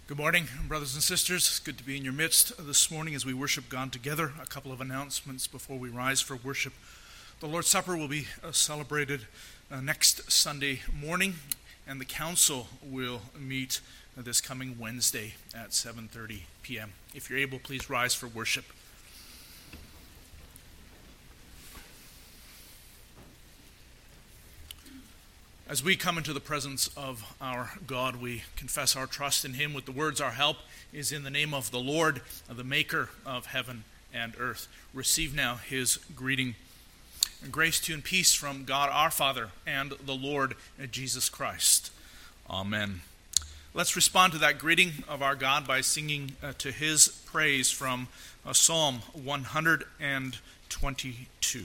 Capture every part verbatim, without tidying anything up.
Good morning, brothers and sisters. It's good to be in your midst this morning as we worship God together. A couple of announcements before we rise for worship. The Lord's Supper will be uh, celebrated uh, next Sunday morning, and the council will meet uh, this coming Wednesday at seven thirty p.m. If you're able, please rise for worship. As we come into the presence of our God, we confess our trust in Him with the words, "Our help is in the name of the Lord, the maker of heaven and earth." Receive now His greeting. And grace to you and peace from God our Father and the Lord Jesus Christ. Amen. Let's respond to that greeting of our God by singing uh, to His praise from uh, Psalm one hundred twenty-two.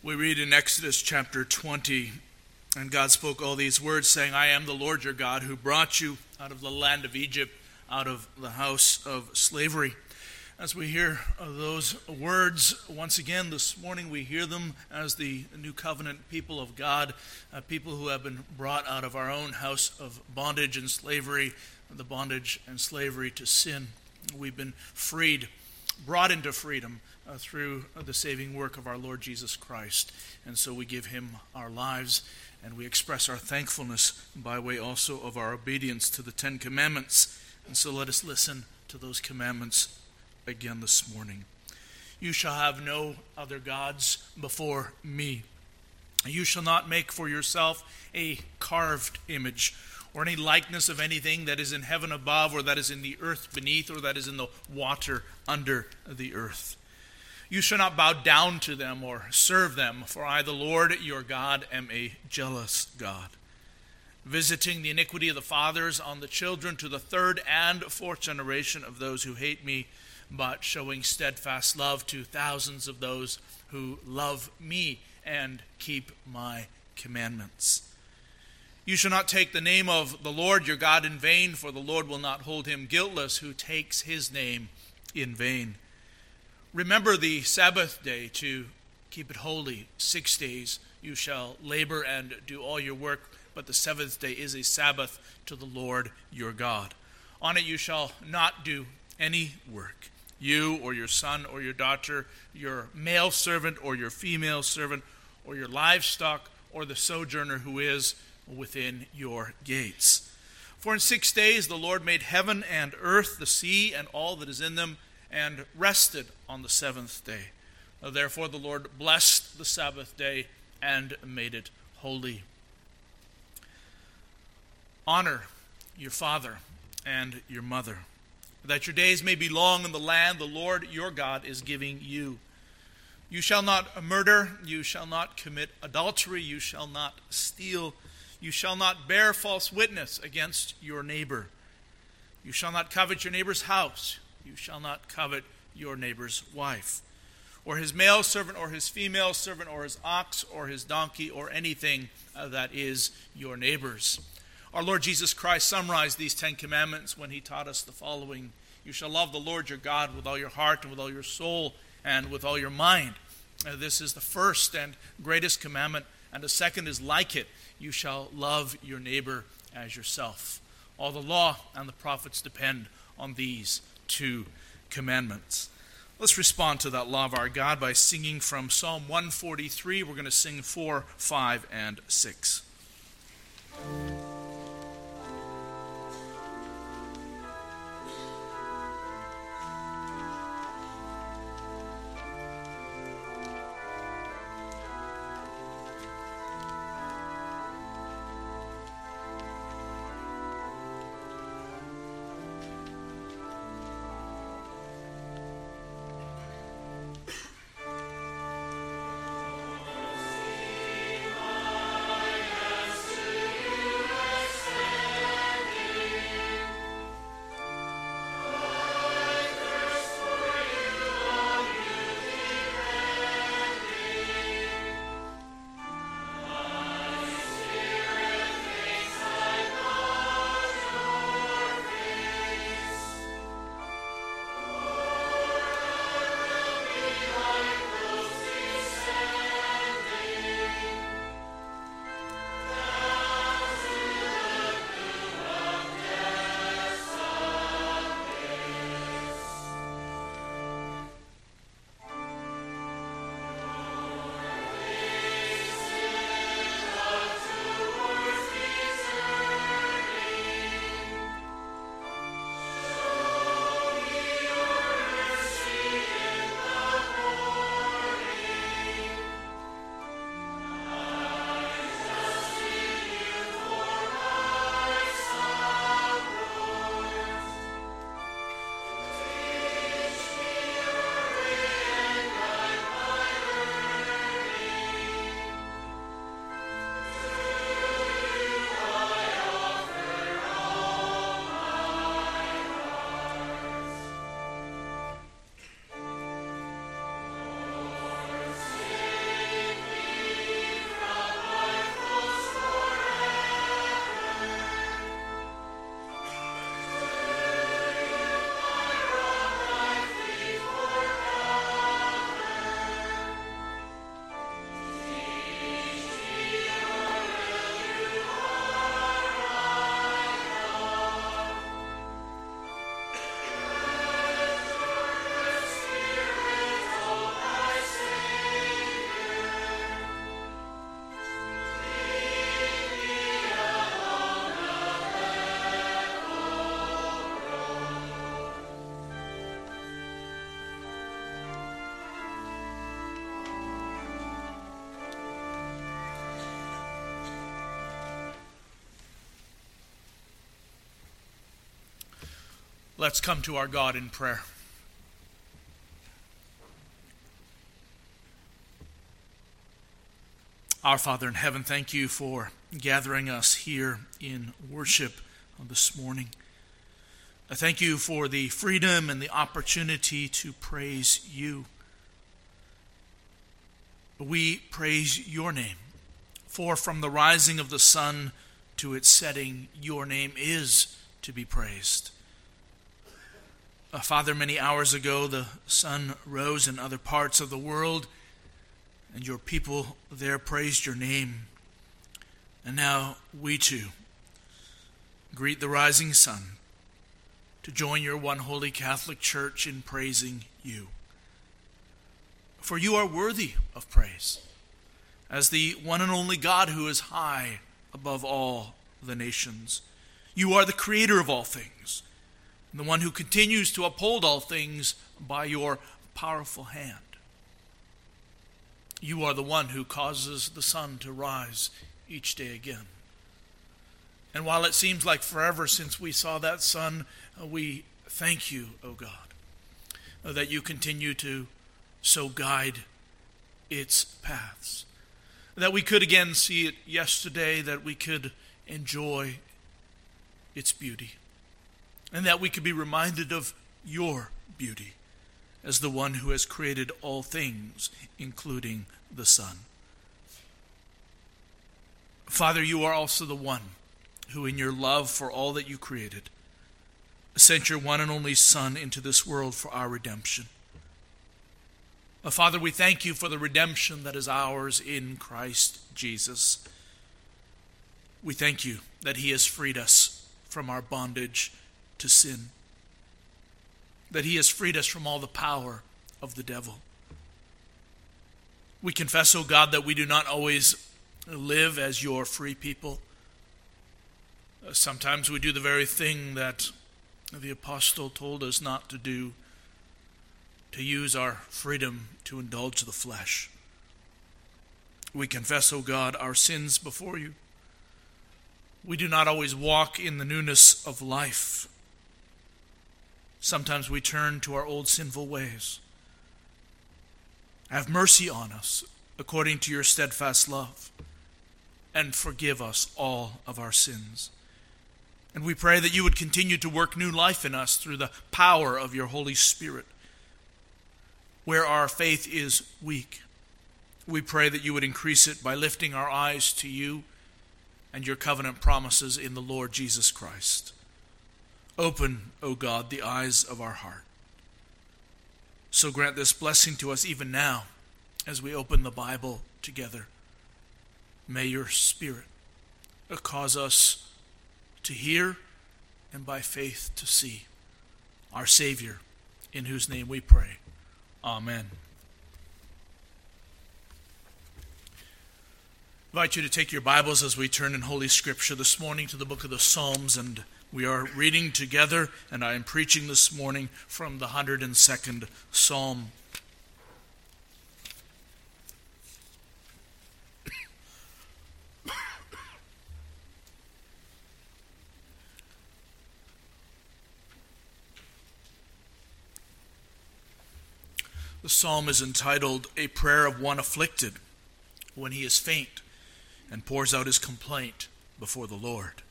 We read in Exodus chapter twenty, and God spoke all these words, saying, I am the Lord your God, who brought you out of the land of Egypt, out of the house of slavery. As we hear those words once again this morning, we hear them as the new covenant people of God, uh, people who have been brought out of our own house of bondage and slavery, the bondage and slavery to sin. We've been freed, brought into freedom uh, through the saving work of our Lord Jesus Christ. And so we give him our lives, and we express our thankfulness by way also of our obedience to the Ten Commandments. And so let us listen to those commandments again this morning. You shall have no other gods before me. You shall not make for yourself a carved image, or any likeness of anything that is in heaven above, or that is in the earth beneath, or that is in the water under the earth. You shall not bow down to them or serve them, for I, the Lord your God, am a jealous God, visiting the iniquity of the fathers on the children to the third and fourth generation of those who hate me, but showing steadfast love to thousands of those who love me and keep my commandments. You shall not take the name of the Lord your God in vain, for the Lord will not hold him guiltless who takes his name in vain. Remember the Sabbath day to keep it holy. Six days you shall labor and do all your work, but the seventh day is a Sabbath to the Lord your God. On it you shall not do any work, you or your son or your daughter, your male servant or your female servant, or your livestock, or the sojourner who is within your gates. For in six days the Lord made heaven and earth, the sea, and all that is in them, and rested on the seventh day. Therefore the Lord blessed the Sabbath day and made it holy. Honor your father and your mother, that your days may be long in the land the Lord your God is giving you. You shall not murder, you shall not commit adultery, you shall not steal, you shall not bear false witness against your neighbor. You shall not covet your neighbor's house. You shall not covet your neighbor's wife, or his male servant, or his female servant, or his ox, or his donkey, or anything uh, that is your neighbor's. Our Lord Jesus Christ summarized these Ten Commandments when he taught us the following. You shall love the Lord your God with all your heart and with all your soul and with all your mind. Uh, this is the first and greatest commandment, and the second is like it. You shall love your neighbor as yourself. All the law and the prophets depend on these two commandments. Let's respond to that law of our God by singing from Psalm one forty-three. We're going to sing four, five, and six. Thank you. Let's come to our God in prayer. Our Father in heaven, thank you for gathering us here in worship this morning. I thank you for the freedom and the opportunity to praise you. We praise your name, for from the rising of the sun to its setting, your name is to be praised. Uh, Father, many hours ago the sun rose in other parts of the world, and your people there praised your name. And now we too greet the rising sun to join your one holy Catholic Church in praising you. For you are worthy of praise, as the one and only God who is high above all the nations. You are the creator of all things, and the one who continues to uphold all things by your powerful hand. You are the one who causes the sun to rise each day again. And while it seems like forever since we saw that sun, we thank you, O God, that you continue to so guide its paths. That we could again see it yesterday, that we could enjoy its beauty, and that we could be reminded of your beauty as the one who has created all things, including the sun. Father, you are also the one who, in your love for all that you created, sent your one and only Son into this world for our redemption. Uh, Father, we thank you for the redemption that is ours in Christ Jesus. We thank you that he has freed us from our bondage to sin, that he has freed us from all the power of the devil. We confess, O God, that we do not always live as your free people. Uh, sometimes we do the very thing that the apostle told us not to do, to use our freedom to indulge the flesh. We confess, O God, our sins before you. We do not always walk in the newness of life. Sometimes we turn to our old sinful ways. Have mercy on us according to your steadfast love, and forgive us all of our sins. And we pray that you would continue to work new life in us through the power of your Holy Spirit. Where our faith is weak, we pray that you would increase it by lifting our eyes to you and your covenant promises in the Lord Jesus Christ. Open, O God, the eyes of our heart. So grant this blessing to us even now as we open the Bible together. May your Spirit cause us to hear and by faith to see our Savior, in whose name we pray. Amen. I invite you to take your Bibles as we turn in Holy Scripture this morning to the book of the Psalms, and we are reading together, and I am preaching this morning from the one hundred second Psalm. The psalm is entitled, A Prayer of One Afflicted, when he is faint and pours out his complaint before the Lord.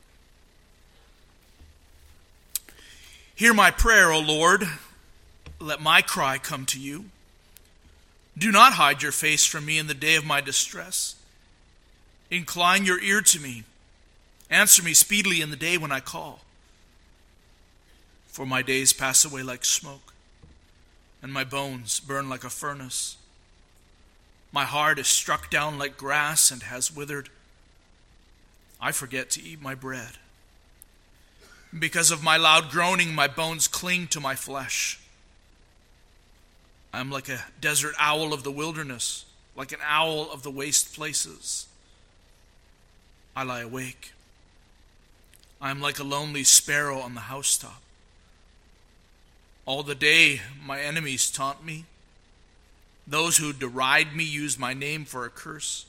Hear my prayer, O Lord. Let my cry come to you. Do not hide your face from me in the day of my distress. Incline your ear to me. Answer me speedily in the day when I call. For my days pass away like smoke, and my bones burn like a furnace. My heart is struck down like grass and has withered. I forget to eat my bread. Because of my loud groaning, my bones cling to my flesh. I am like a desert owl of the wilderness, like an owl of the waste places. I lie awake. I am like a lonely sparrow on the housetop. All the day my enemies taunt me. Those who deride me use my name for a curse.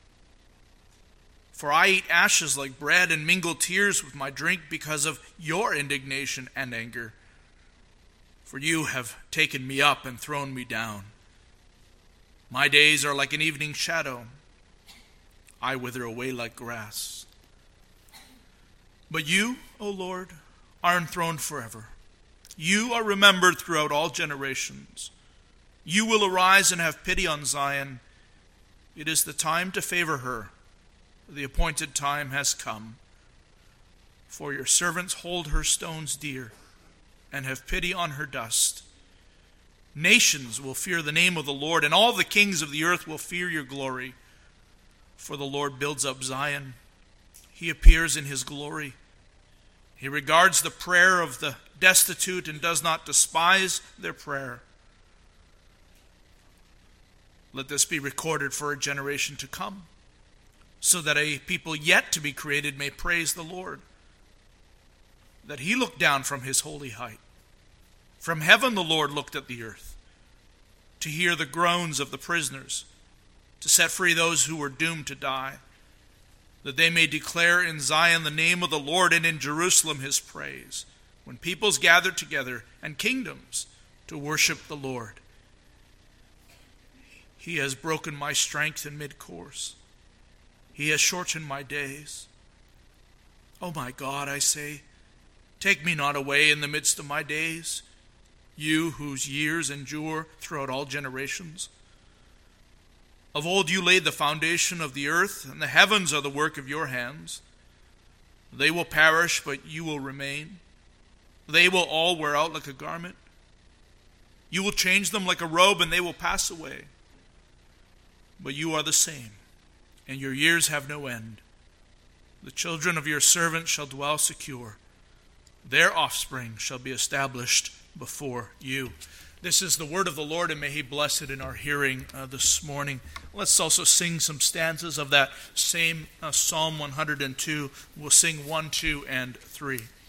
For I eat ashes like bread and mingle tears with my drink because of your indignation and anger. For you have taken me up and thrown me down. My days are like an evening shadow. I wither away like grass. But you, O Lord, are enthroned forever. You are remembered throughout all generations. You will arise and have pity on Zion. It is the time to favor her. The appointed time has come. For your servants hold her stones dear, and have pity on her dust. Nations will fear the name of the Lord, and all the kings of the earth will fear your glory. For the Lord builds up Zion. He appears in his glory. He regards the prayer of the destitute and does not despise their prayer. Let this be recorded for a generation to come, so that a people yet to be created may praise the Lord. That he looked down from his holy height. From heaven the Lord looked at the earth, to hear the groans of the prisoners, to set free those who were doomed to die, that they may declare in Zion the name of the Lord, and in Jerusalem his praise, when peoples gather together and kingdoms to worship the Lord. He has broken my strength in mid-course. He has shortened my days. O my God, I say, take me not away in the midst of my days, you whose years endure throughout all generations. Of old you laid the foundation of the earth, and the heavens are the work of your hands. They will perish, but you will remain. They will all wear out like a garment. You will change them like a robe, and they will pass away. But you are the same, and your years have no end. The children of your servants shall dwell secure. Their offspring shall be established before you. This is the word of the Lord, and may he bless it in our hearing uh, this morning. Let's also sing some stanzas of that same uh, Psalm one hundred two. We'll sing one, two, and three.